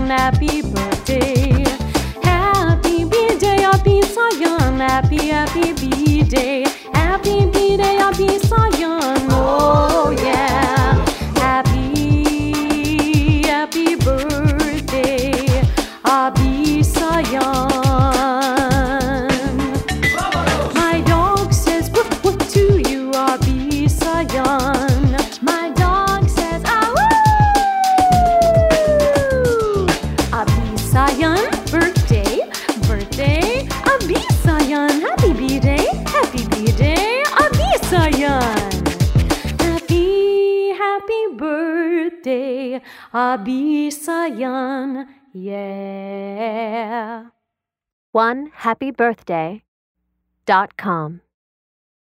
happy birthday. Happy B-Day, Abi Sayan. Happy B-Day. Happy B-Day, Abi Sayan. Oh yeah. Happy birthday, Abi Sayan. My dog says woof woof to you, Abi Sayan. My dog says ah woo. Abi Sayan, birthday, Abi Sayan. Happy B-Day, Abi Sayan. Happy birthday, Abi Sayan. Yeah. OneHappyBirthday.com